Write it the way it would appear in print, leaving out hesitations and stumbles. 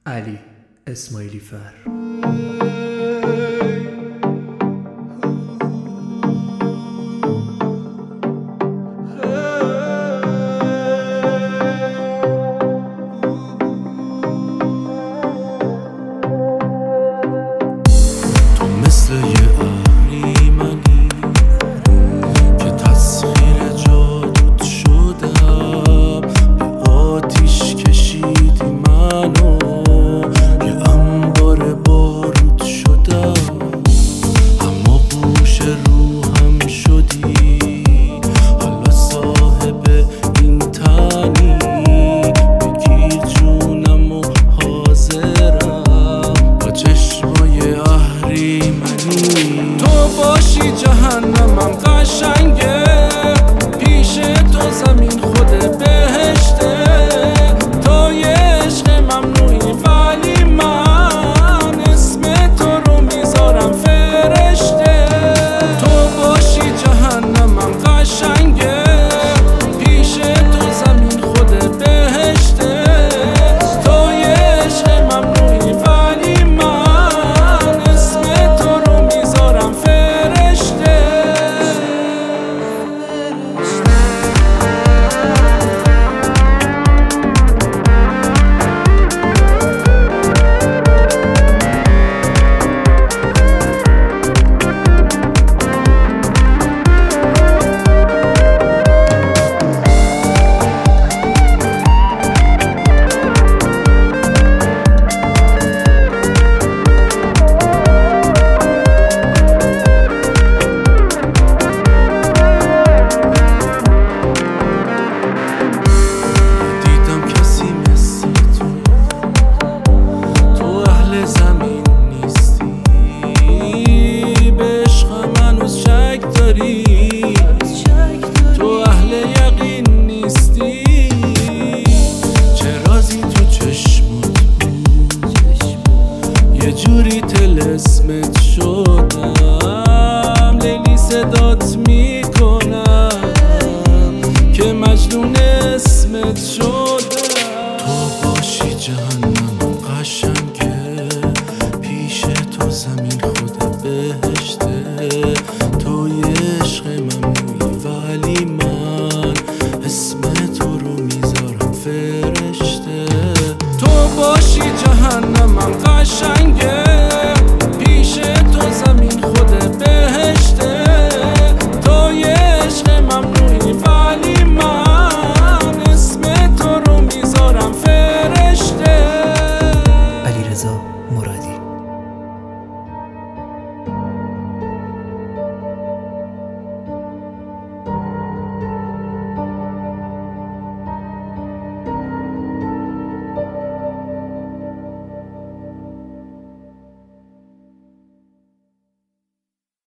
علی اسماعیلی فر. تو مثل یه اهریمنی که تسخیر جادوت شدم، به آتیش کشیدی منو، یه انبار بارود شدم، اما گوش روحم شدی، حالا صاحب این تنی، بگیر جونم و حاضرم با چشمای اهریمنی. تو باشی جهنمم قشنگه، پیش تو زمین خود بهشته، تو یه عشق ممنوعی ولی من اسم تو رو میذارم فرشته. تو باشی جهنمم قشنگه، پیش تو زمین خود بهشته، تو یه عشق ممنوعی ولی من اسم تو رو میذارم فرشته. تو اهل یقین نیستی، چه رازی تو چشمات بود، یه جوری طلسمت شدم، لیلی صدات میکنم که مجنون اسمت شدم. تو باشی جهنمم قشنگه، پیش تو زمین خود بهشته، تو یه عشق ممنوعی ولی من اسم تو رو میذارم فرشته. تو باشی جهنمم قشنگه،